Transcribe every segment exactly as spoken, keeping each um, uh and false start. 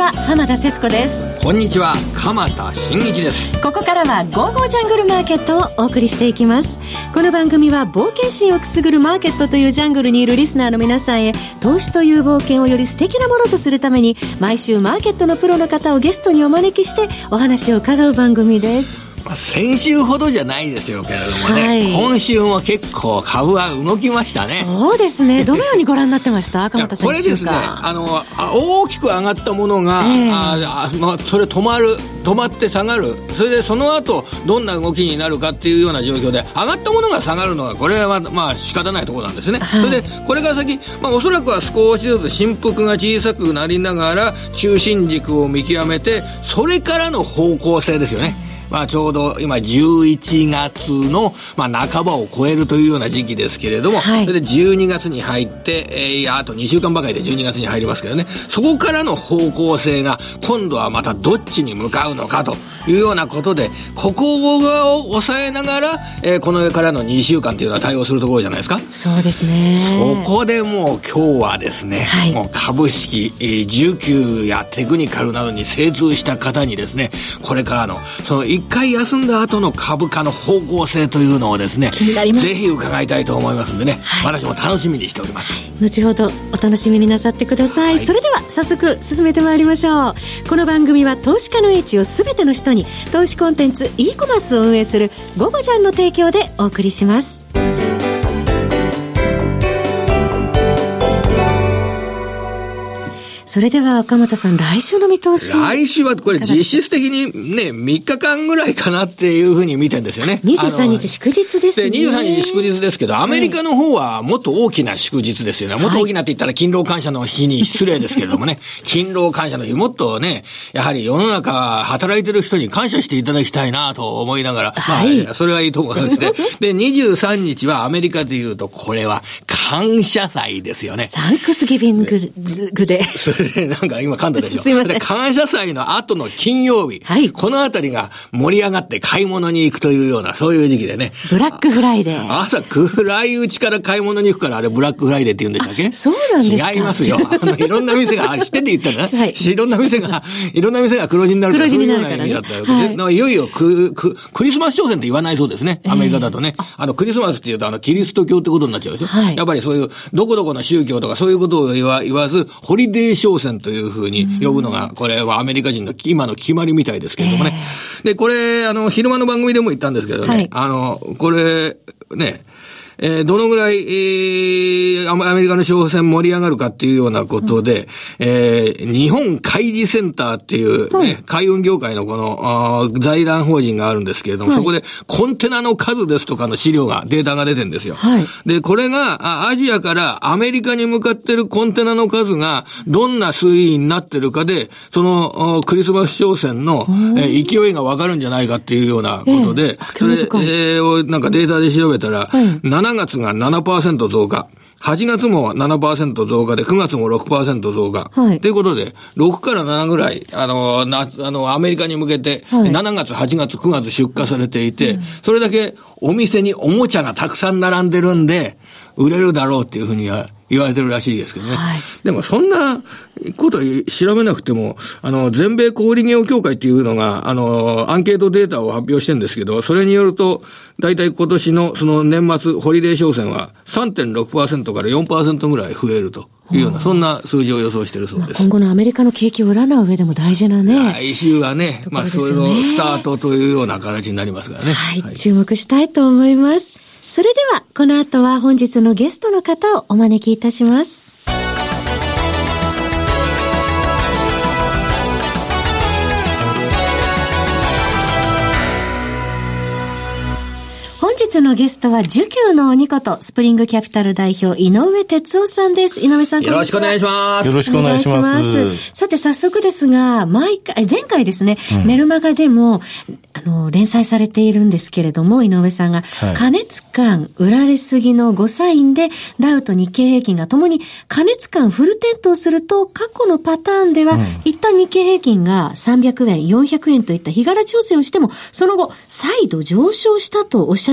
は浜田節子です。 こんにちは、鎌田新一です。 ここからはゴーゴージャングルマーケットをお送りしていきます。この番組は冒険心をくすぐるマーケットというジャングルにいるリスナーの皆さんへ、投資という冒険をより素敵なものとするために、毎週マーケットのプロの方をゲストにお招きしてお話を伺う番組です。 先週ほどじゃないですよけれどもね、はい、今週も結構株は動きましたね。 そうですね。どのようにご覧になってました鎌田さん。 これですね、あの大きく上がったものが、えーああまあ、それ止まる止まって下がる、それでその後どんな動きになるかっていうような状況で、上がったものが下がるのがこれはまあ仕方ないところなんですね、はい、それでこれから先、まあ、おそらくは少しずつ振幅が小さくなりながら中心軸を見極めて、それからの方向性ですよね。まあ、ちょうど今じゅういちがつの、まあ、半ばを超えるというような時期ですけれども、はい、それでじゅうにがつに入って、えー、いやあとにしゅうかんばかりでじゅうにがつに入りますけどね、そこからの方向性が今度はまたどっちに向かうのかというようなことで、ここを抑えながら、えー、この上からのにしゅうかんというのは対応するところじゃないですか。 そうですね。 そこでもう今日はですね、はい、もう株式、えー、需給やテクニカルなどに精通した方にですね、これからのその一回休んだ後の株価の方向性というのをですね、ぜひ伺いたいと思いますんでね、はい、私も楽しみにしております。 後ほどお楽しみになさってください、はい、それでは早速進めてまいりましょう。この番組は投資家の英知をすべての人に、投資コンテンツ e コマースを運営するゴゴジャンの提供でお送りします。それでは岡本さん、来週の見通し。 来週はこれ実質的にね、みっかかんぐらいかなっていうふうに見てるんですよね。 にじゅうさんにち祝日ですね。 でにじゅうさんにち祝日ですけど、アメリカの方はもっと大きな祝日ですよね。はい、もっと大きなって言ったら勤労感謝の日に失礼ですけれどもね。勤労感謝の日、もっとね、やはり世の中働いてる人に感謝していただきたいなと思いながら、はい、まあ、それはいいと思いまして。で、にじゅうさんにちはアメリカでいうと、これは感謝祭ですよね。 サンクスギビングで。 でなんか今噛んだでしょ。 すいません。 感謝祭の後の金曜日、はい、このあたりが盛り上がって買い物に行くというような、そういう時期でね。 ブラックフライデー。 朝暗いうちから買い物に行くから、あれブラックフライデーって言うんでしたっけ？ そうなんですか。 違いますよ。あのいろんな店が、あれ知ってって言ったらね、はい、いろんな店がいろんな店が黒字になるから、そういうような意味だったよ、ね。はい、いよいよクククリスマス商戦って言わないそうですね。アメリカだとね、えー、あのクリスマスって言うとあのキリスト教ってことになっちゃうでしょ。はい、やっぱりそういうどこどこの宗教とかそういうことを言わ言わず、ホリデー商戦というふうに呼ぶのが、これはアメリカ人の今の決まりみたいですけれどもね。えー、で、これ、あの、昼間の番組でも言ったんですけどね、はい、あの、これ、ね、えー、どのぐらい、えー、アメリカの商戦盛り上がるかっていうようなことで、うん、えー、日本海事センターっていう、ね、はい、海運業界のこの財団法人があるんですけれども、はい、そこでコンテナの数ですとかの資料が、データが出てるんですよ。はい、で、これがアジアからアメリカに向かってるコンテナの数がどんな推移になってるかで、そのクリスマス商戦の、えー、勢いがわかるんじゃないかっていうようなことで、えー、それ、えー、なんかデータで調べたら、はい、しちがつが ななパーセント 増加。はちがつも ななパーセント 増加で、くがつも ろくパーセント 増加。はい。ということで、ろくからななぐらい、あの、な、あの、アメリカに向けて、はい、しちがつ、はちがつ、くがつ出荷されていて、うん、それだけお店におもちゃがたくさん並んでるんで、売れるだろうっていうふうには言われてるらしいですけどね。はい、でもそんなこと調べなくても、あの、全米小売業協会っていうのが、あの、アンケートデータを発表してるんですけど、それによると、だいたい今年のその年末ホリデー商戦は さんてんろくパーセント から よんパーセント ぐらい増えるというような、そんな数字を予想しているそうです。 今後のアメリカの景気を占う上でも大事なね。 来週はね、まあ、それのスタートというような形になりますからね。 はい、はい、注目したいと思います。それでは、この後は本日のゲストの方をお招きいたします。本日のゲストは、需給の鬼こと、スプリングキャピタル代表、井上哲夫さんです。井上さん、 よろしくお願いします。 よろしくお願いします。 さて、早速ですが、毎回、前回ですね、うん、メルマガでも、あの、連載されているんですけれども、井上さんが、はい、過熱感、売られすぎのごサインで、ダウと日経平均がともに過熱感フル点灯すると、過去のパターンでは、うん、一旦日経平均がさんびゃくえん、よんひゃくえんといった日柄調整をしても、その後、再度上昇したとおっしゃって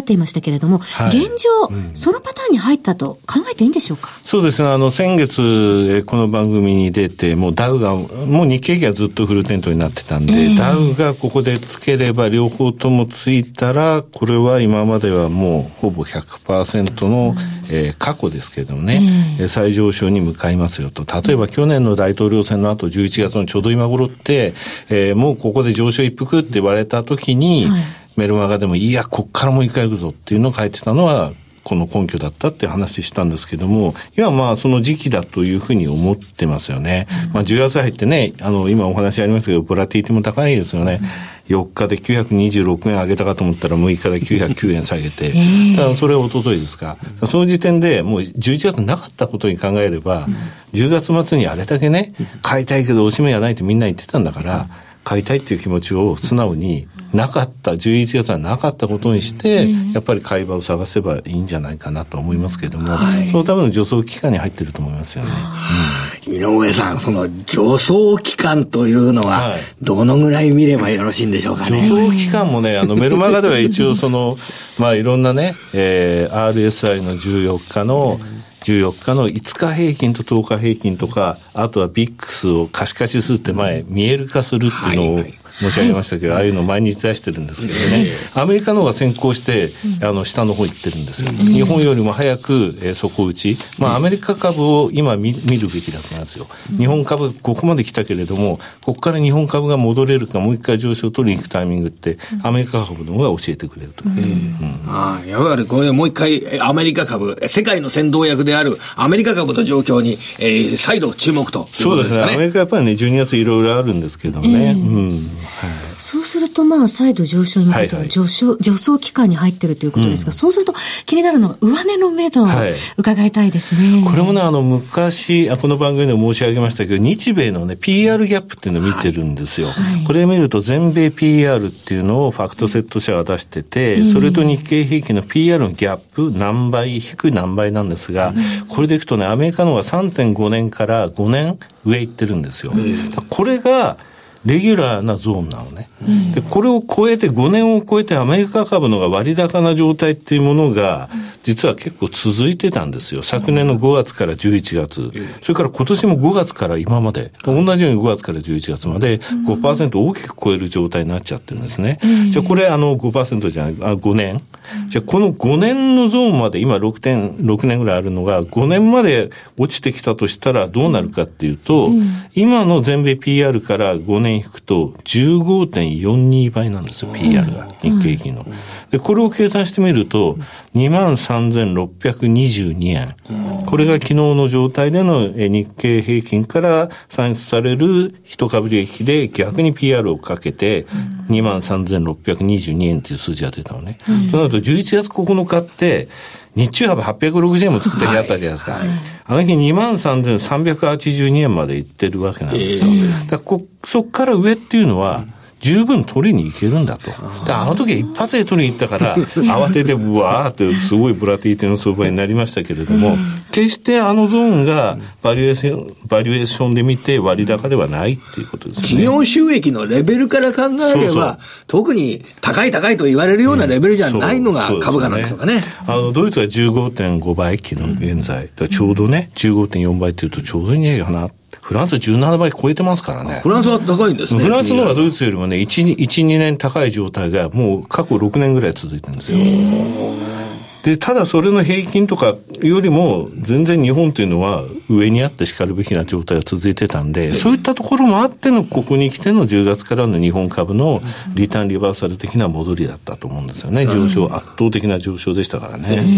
っていましたけれども、はい、現状、うん、そのパターンに入ったと考えていいんでしょうか？ そうですね。あの、先月、この番組に出て、もうダウが、もう日経平均がずっとフルテントになってたんで、えー、ダウがここでつければ両方ともついたら、これは今まではもうほぼ ひゃくパーセント の、うんえー、過去ですけどもね、えー、再上昇に向かいますよと。例えば去年の大統領選の後じゅういちがつのちょうど今頃って、えー、もうここで上昇一服って言われた時に、はい、メルマガでもいや、こっからもう一回行くぞっていうのを書いてたのは、この根拠だったって話したんですけども、今まあその時期だというふうに思ってますよね。うん、まあじゅうがつ入ってね、あの今お話ありましたけど、ボラティティも高いですよね。うん、よっかできゅうひゃくにじゅうろくえん上げたかと思ったらむいかできゅうひゃくきゅうえん下げて、ただそれは一昨日ですか。その時点でもうじゅういちがつなかったことに考えれば、うん、じゅうがつ末にあれだけね、買いたいけどおしめがないってみんな言ってたんだから、買いたいっていう気持ちを素直になかった、じゅういちがつはなかったことにして、やっぱり買い場を探せばいいんじゃないかなと思いますけども、はい、そのための助走期間に入ってると思いますよね。 うん、井上さん、その助走期間というのは、どのぐらい見ればよろしいんでしょうかね。 助走期間もね、あのメルマガでは一応その、まあいろんなね、えー、アールエスアイ のじゅうよっかの、じゅうよっかのいつか平均ととおか平均とか、あとはビックスを可視化指数って前、見える化するっていうのを、はいはい申し上げましたけど、はい、ああいうのを毎日出してるんですけどね、アメリカの方が先行して、うん、あの下の方行ってるんですよ、うん、日本よりも早く、えー、底打ち、まあアメリカ株を今 見, 見るべきだと思いますよ、うん、日本株ここまで来たけれども、ここから日本株が戻れるかもう一回上昇を取りに行くタイミングって、うん、アメリカ株の方が教えてくれると、うんうん、 ああ、やはりこれでもう一回アメリカ株、世界の先導役であるアメリカ株の状況に、えー、再度注目ということですかね。そうですね、 アメリカやっぱりねじゅうにがついろいろあるんですけどね、えーうんはい、 そうするとまあ再度上昇に向けての上昇、はいはい、上昇期間に入っているということですが、うん、そうすると気になるのが上値の目処を伺いたいですね。 はい、これもね、あの昔この番組でも申し上げましたけど、日米のね ピーアール ギャップっていうのを見てるんですよ。はい、これを見ると全米 ピーアール っていうのをファクトセット社が出してて、うん、それと日経平均の ピーアール のギャップ何倍引く何倍なんですが、うん、これでいくとね、アメリカの方が さんてんごねんからごねん上行ってるんですよ。うん、これがレギュラーなゾーンなのね、うん、でこれを超えてごねんを超えてアメリカ株のが割高な状態っていうものが実は結構続いてたんですよ。昨年のごがつからじゅういちがつ、それから今年もごがつから今まで同じようにごがつからじゅういちがつまで ごパーセント 大きく超える状態になっちゃってるんですね。うん、じゃあこれあの ごパーセント じゃない、あごねん、じゃあこのごねんのゾーンまで今 ろくてんろく 年ぐらいあるのがごねんまで落ちてきたとしたらどうなるかっていうと、うん、今の全米 ピーアール からごねん引くと じゅうごてんよんに 倍なんですよ、 ピーアール が日経平均の。でこれを計算してみると にまんさんぜんろっぴゃくにじゅうにえん、これが昨日の状態での日経平均から算出される一株利益で逆に ピーアール をかけて にまんさんぜんろっぴゃくにじゅうにえんっていう数字が出たのね。うん、となるとじゅういちがつここのかって日中幅はっぴゃくろくじゅうえんも作った日あったじゃないですか。はいはい、あの日 にまんさんぜんさんびゃくはちじゅうにえんまで行ってるわけなんですよ。えー、だからこそっから上っていうのは、うん十分取りに行けるんだと。あの時は一発で取りに行ったから慌ててブワーってすごいブラティティの相場になりましたけれども、決してあのゾーンがバリュエーションバリュエーションで見て割高ではないっていうことですよね。 企業収益のレベルから考えれば、そうそう特に高い高いと言われるようなレベルじゃないのが株価なんでしょうかね。 あのドイツは じゅうごてんご 倍昨日現在、うん、ちょうどね じゅうごてんよん 倍っていうとちょうどいいんじゃないかな。フランスじゅうななばい超えてますからね。 フランスは高いんですね。 フランスの方がドイツよりもね、いち、にねん高い状態がもう過去ろくねんぐらい続いてるんですよ。で、ただそれの平均とかよりも全然日本というのは上にあってしかるべきな状態が続いてたんで、そういったところもあってのここに来てのじゅうがつからの日本株のリターンリバーサル的な戻りだったと思うんですよね。上昇、圧倒的な上昇でしたからね。うん、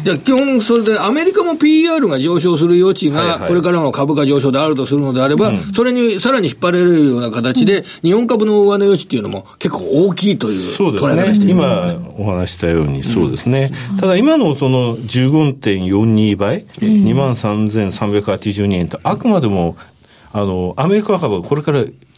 じゃあ基本それでアメリカも ピーアール が上昇する余地がこれからの株価上昇であるとするのであれば、はいはい、それにさらに引っ張れるような形で日本株の上値余地っていうのも結構大きいという捉え方している、ね、 今お話したようにそうですね。うん、ただ今のその じゅうごてんよんに 倍、うん、にまんさんぜんさんびゃくはちじゅうにえんとあくまでもあのアメリカ株はこれから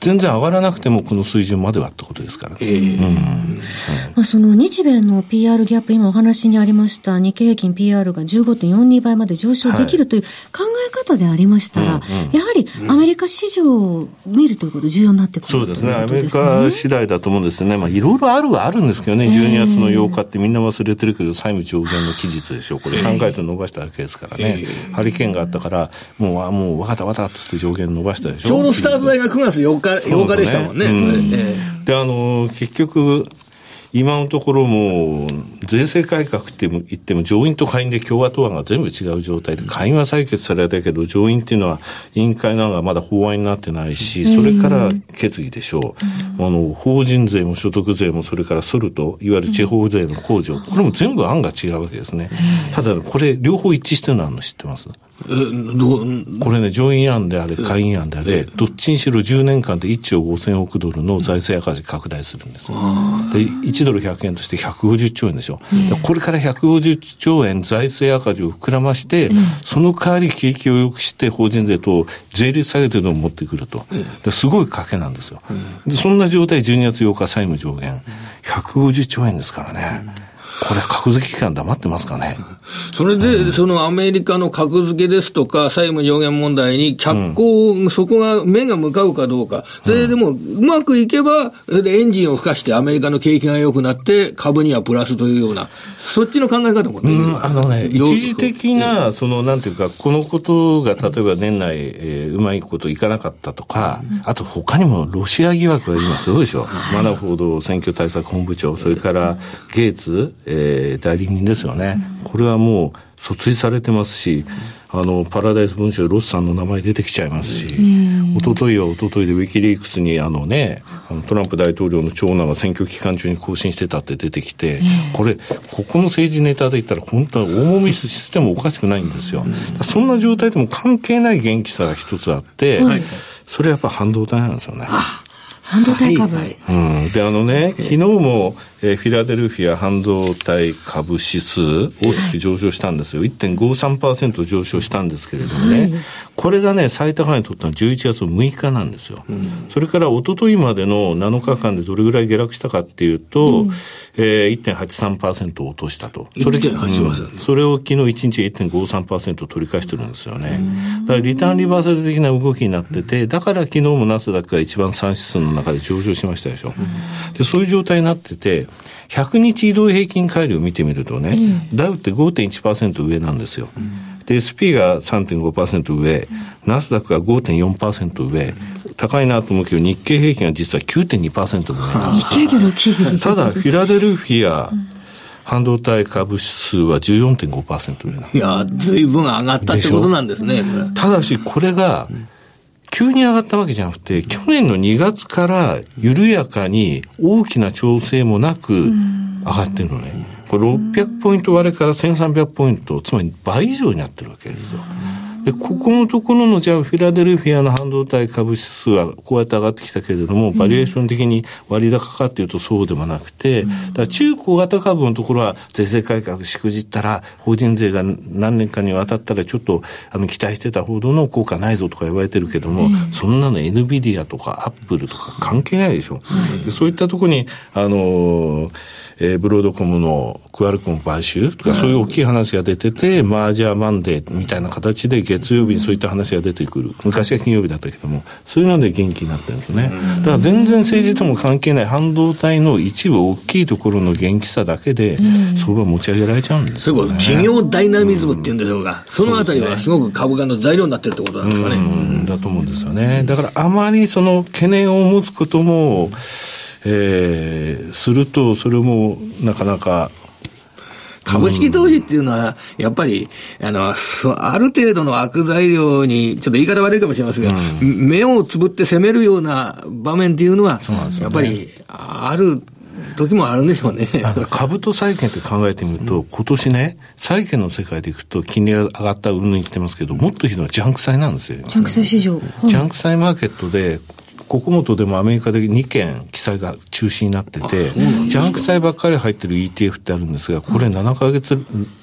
全然上がらなくてもこの水準まではってことですからね。えーうんまあ、その日米の ピーアール ギャップ、今お話にありました日経平均 ピーアール が じゅうごてんよんに 倍まで上昇できるという考え方でありましたら、はいうんうん、やはりアメリカ市場を見るということ重要になってくる、 そうですね。アメリカ次第だと思うんですね。まあいろいろあるはあるんですけどね、じゅうにがつのようかってみんな忘れてるけど債務上限の期日でしょ。これさんかげつ伸ばしたわけですからね。ハリケーンがあったからもう、もう分かった分かったっつって上限伸ばしたでしょ。 ちょうどスタート台がくがつようか、ようかでしたもんね。うんえー、で、あの、結局、今のところもう、税制改革って言っても上院と下院で共和党案が全部違う状態で、下院は採決されたけど、上院っていうのは委員会の案がまだ法案になってないし、それから決議でしょう。あの、法人税も所得税もそれからソルト、いわゆる地方税の控除、これも全部案が違うわけですね。ただ、これ両方一致してるのあるの知ってます？ えどうこれね、上院案であれ、下院案であれ、どっちにしろじゅうねんかんでいっちょうごせんおくドルの財政赤字拡大するんですよ。で、いちドルひゃくえんとしてひゃくごじゅっちょうえんでしょ。これからひゃくごじゅっちょうえん財政赤字を膨らまして、その代わり景気を良くして法人税と税率下げてるのを持ってくると。ですごい賭けなんですよ。で、そんな状態じゅうにがつようか債務上限ひゃくごじゅっちょうえんですからね。これ格付け機関黙ってますかね。 それで、うん、そのアメリカの格付けですとか債務上限問題に脚光、うん、そこが目が向かうかどうか。それでもうまくいけばエンジンを吹かしてアメリカの景気が良くなって株にはプラスというようなそっちの考え方も、ね、 うん、あのね一時的なそのなんていうかこのことが例えば年内、えー、うまいこといかなかったとか、うん、あと他にもロシア疑惑が今すごいでしょ。マナフォード選挙対策本部長それからゲイツえー、代理人ですよね、うん、これはもう訴追されてますし、うん、あのパラダイス文書でロスさんの名前出てきちゃいますし、うん、一昨日は一昨日でウィキリークスにあのねあのトランプ大統領の長男が選挙期間中に更新してたって出てきて、うん、これここの政治ネタで言ったら本当は大揉みしてもおかしくないんですよ、うん、そんな状態でも関係ない元気さが一つあって、うん、それはやっぱ半導体なんですよね。 半導体株、 はいはいうん、であのね昨日も、えー、フィラデルフィア半導体株指数大きく上昇したんですよ。 いってんごさんパーセント 上昇したんですけれどもね、はい、これがね最高値にとったのはじゅういちがつのむいかなんですよ、うん、それから一昨日までのなのかかんでどれぐらい下落したかっていうと、うんえー、いってんはちさんパーセント 落としたと。それで、うん、それを昨日いちにち いってんごさんパーセント 取り返してるんですよね。だからリターンリバーサル的な動きになってて、だから昨日もナスダックが一番さん指数の中で上昇しましたでしょ。でそういう状態になっててひゃくにち移動平均乖離を見てみるとね、うん、ダウって ごてんいちパーセント 上なんですよ、うん、で エスピー が さんてんごパーセント 上、うん、ナスダックが ごてんよんパーセント 上、うん、高いなと思うけど日経平均は実は きゅうてんにパーセント 上なんです。 日経平均ただフィラデルフィア、うん半導体株指数は じゅうよんてんごパーセント 上なんです。 いや随分上がったってことなんですね。 ただしこれが急に上がったわけじゃなくて去年のにがつから緩やかに大きな調整もなく上がってるのね。これろっぴゃくポイント割れからせんさんびゃくポイントつまり倍以上になってるわけですよ。でここのところのじゃあフィラデルフィアの半導体株指数はこうやって上がってきたけれども、バリエーション的に割高かっていうとそうでもなくて、だから中小型株のところは税制改革しくじったら法人税が何年かにわたったらちょっとあの期待してたほどの効果ないぞとか言われてるけども、そんなの エヌビディア とかアップルとか関係ないでしょ。でそういったところにあのーえー、ブロードコムのクアルコム買収とかそういう大きい話が出てて、マージャーマンデーみたいな形で月曜日にそういった話が出てくる。昔は金曜日だったけども、そういうので元気になってるんですね。だから全然政治とも関係ない半導体の一部大きいところの元気さだけで、相場持ち上げられちゃうんですよね。 企業ダイナミズムっていうんでしょうか。そのあたりはすごく株価の材料になってるってことなんですかね。 うん、だと思うんですよね。だからあまりその懸念を持つことも、えー、するとそれもなかなか株式投資っていうのはやっぱりあのある程度の悪材料にちょっと言い方悪いかもしれませんが、うん、目をつぶって攻めるような場面っていうのはそうなんですよね、やっぱりある時もあるんでしょうね。 あの株と債券って考えてみると、うん、今年ね債券の世界でいくと金利が上がったうんぬん言ってますけど、もっとひどいのはジャンク債なんですよ。 ジャンク債市場、はい、 ジャンク債マーケットでここもとでもアメリカでにけん記載が中止になってて、ジャンク債ばっかり入ってる イーティーエフ ってあるんですが、これななかげつ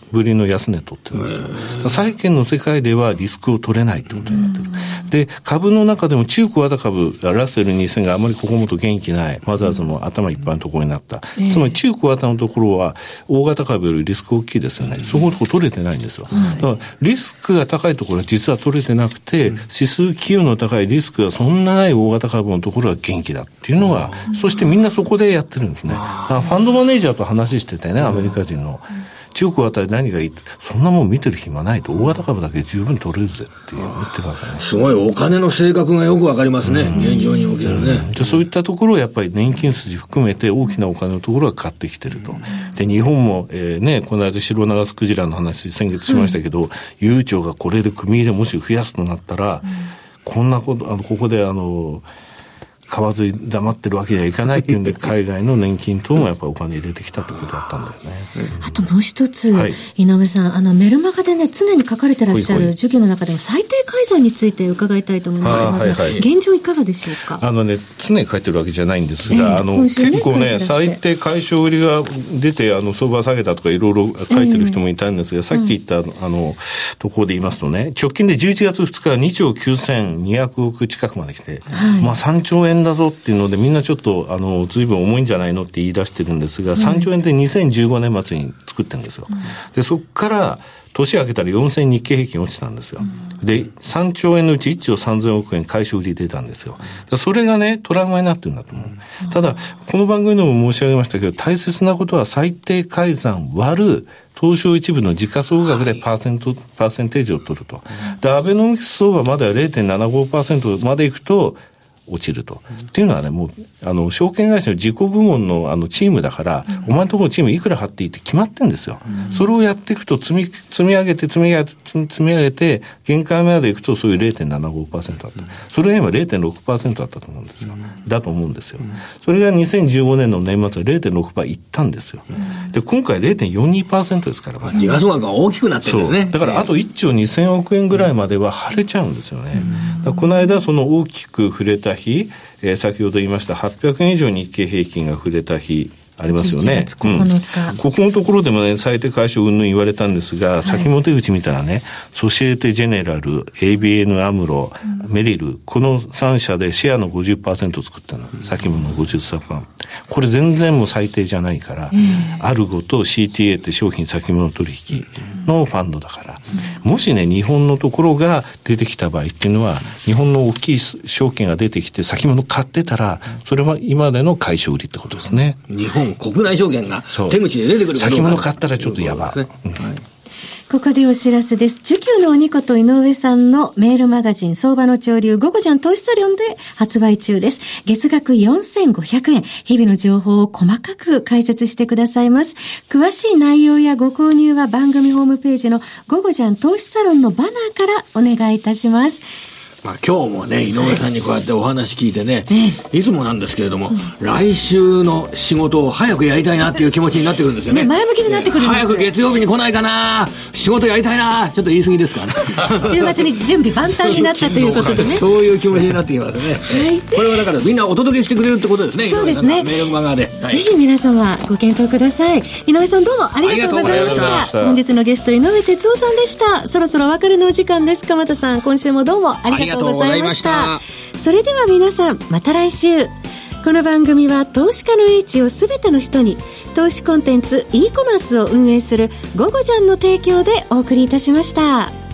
ぶりの安値取ってるんですよ。債券の世界ではリスクを取れないってことになってる。で、株の中でも中小型株、ラッセルにせんがあまりここもと元気ない、マザーズの頭いっぱいのところになった。えー、つまり中小型のところは大型株よりリスク大きいですよね。そこのところ取れてないんですよ。はい、だからリスクが高いところは実は取れてなくて、指数寄与の高いリスクがそんなない大型株のところが元気だっていうのが、そしてみんなそこでやってるんですね。だからファンドマネージャーと話しててね、アメリカ人の。中古型で何がいいって、そんなもん見てる暇ないと、大型株だけ十分取れるぜって言ってるわけね。 すごいお金の性格がよくわかりますね、うん、現状におけるね。 でそういったところをやっぱり年金筋含めて大きなお金のところが買ってきてると。で日本も、えー、ね、この間シロナガスクジラの話先月しましたけど、うん、ゆうちょがこれで組み入れもし増やすとなったら、うん、こんなことあのここであの買わずに黙ってるわけにはいかないっていうんで海外の年金等もやっぱりお金入れてきたってことだったんだよね。 うん、あともう一つ、はい、井上さん、あのメルマガでね常に書かれてらっしゃる授業の中でも最低改ざんについて伺いたいと思いますが、はいはいはい、現状いかがでしょうか。 あのね常に書いてるわけじゃないんですが、えー、あの、ね、結構ね最低解消売りが出てあの相場下げたとかいろいろ書いてる人もいたんですが、えー、さっき言った、うん、あのところで言いますとね、直近でじゅういちがつふつかにちょうきゅうせんにひゃくおく近くまで来て、はい、まあさんちょうえんだぞっていうのでみんなちょっとあの随分重いんじゃないのって言い出してるんですが、さんちょうえんってにせんじゅうごねん末に作ってるんですよ。でそこから年明けたらよんせん日経平均落ちたんですよ。でさんちょうえんのうちいっちょうさんぜんおくえん買い所売り出たんですよ。それがねトラウマになってるんだと思う。ただこの番組でも申し上げましたけど、大切なことは最低改ざん割る東証一部の時価総額でパーセント、パーセンテージを取ると。でアベノミクス相場までは れいてんななごパーセント までいくと落ちると。うん、っていうのはね、もう、あの、証券会社の自己部門のあの、チームだから、うん、お前のところのチームいくら張っていいって決まってんですよ。うん、それをやっていくと、積み、積み上げて、積み上げて、積み上げて、限界までいくと、そういう れいてんななごパーセント だった。うん、それが今 れいてんろくパーセント だったと思うんですよ。うん、だと思うんですよ。うん、それがにせんじゅうごねんの年末は れいてんろくパーセント いったんですよ。うん、で、今回 れいてんよんにパーセント ですから。 時価総額が大きくなってるんですね。 だからあといっちょうにせんおくえんぐらいまでは腫れちゃうんですよね。うん、だからこの間、その大きく触れた日、えー、先ほど言いましたはっぴゃくえん以上日経平均が触れた日ありますよね。 じゅういちがつここのか、 うん、ここのところでもね最低解消云々言われたんですが、はい、先も手口見たらねソシエテジェネラル エービーエヌ アムロ、うん、メリルこのさん社でシェアの ごじゅっパーセント 作ったの、うん、先物の ごじゅっパーセント これ全然もう最低じゃないから、うん、アルゴと シーティーエー って商品先物取引のファンドだから、うん、もしね日本のところが出てきた場合っていうのは日本の大きい証券が出てきて先物買ってたらそれは今までの買い所売りってことですね。 日本国内証券が手口で出てくるかどうか、 先物買ったらちょっとやば、ねうんはい、 ここでお知らせです。需給の鬼こと井上さんのメールマガジン相場の潮流ゴゴジャン投資サロンで発売中です。月額よんせんごひゃくえん、日々の情報を細かく解説してくださいます。詳しい内容やご購入は番組ホームページのゴゴジャン投資サロンのバナーからお願いいたします。 まあ、今日もね井上さんにこうやってお話聞いてね、はい、いつもなんですけれども、うん、来週の仕事を早くやりたいなっていう気持ちになってくるんですよね。 前向きになってくるんです。 早く月曜日に来ないかな、仕事やりたいな、ちょっと言い過ぎですかね週末に準備万端になったということでねそういう気持ちになってきますね、はい、これはだからみんなお届けしてくれるってことですね。 そうですね、 メールマガで、 はい、ぜひ皆様ご検討ください。井上さんどうもありがとうございました。本日のゲスト井上哲夫さんでした。そろそろお別れのお時間です。鎌田さん今週もどうもありがとうございました。それでは皆さんまた来週。この番組は投資家の英知をすべての人に、投資コンテンツ e コマースを運営するゴゴジャンの提供でお送りいたしました。